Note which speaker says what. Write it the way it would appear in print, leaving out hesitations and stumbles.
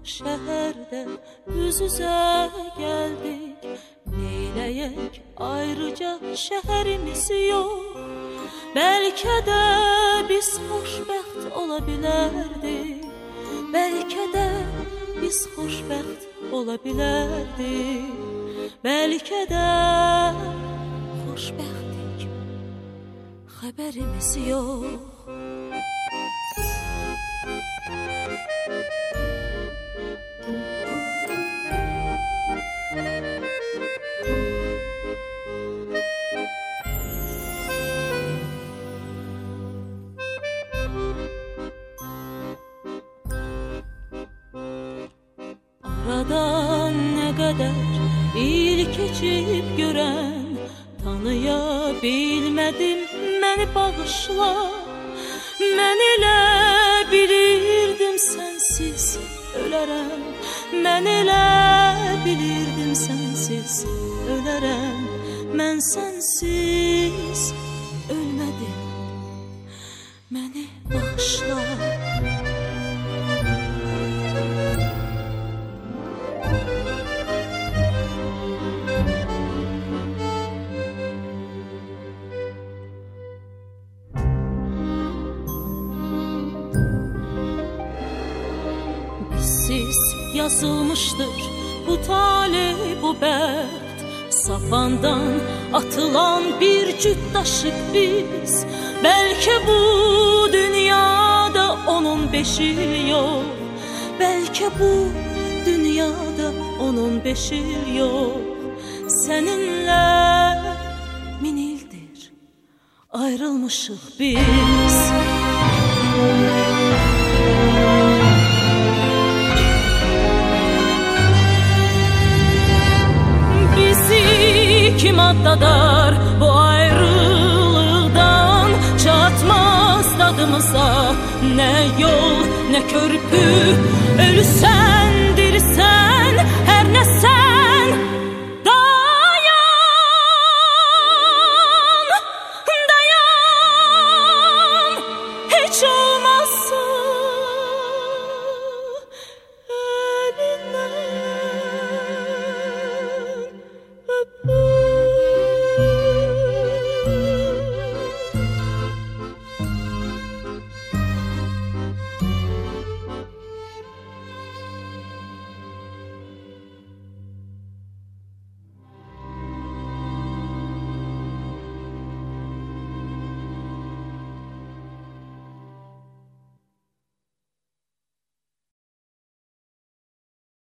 Speaker 1: şəhərdə üz-üzə gəldik. Neyləyək ayrıca şəhərimiz yox. Bəlkə də biz xoşbəxt ola bilərdik. Bəlkə də biz xoşbəxt ola bilərdik. Bəlkə də xoşbəxtdik, xəbərimiz yox. Aradan nə qədər il keçib görən, tanıya bilmədim, məni bağışla. Mən elə bilirdim sənsiz ölərəm. Mən elə bilirdim sənsiz ölərəm. Mən sənsiz ölmədim, məni bağışla. Siz yazılmışdır bu talih, bu bəxt. Sapandan atılan bir cüt daşıq biz. Bəlkə bu dünyada onun beşi yox. Bəlkə bu dünyada onun beşi yox. Səninlə min ildir ayrılmışıq biz. Kim atladar bu ayrılıqdan, çatmaz dadımıza nə yol, nə körpü, ölürsən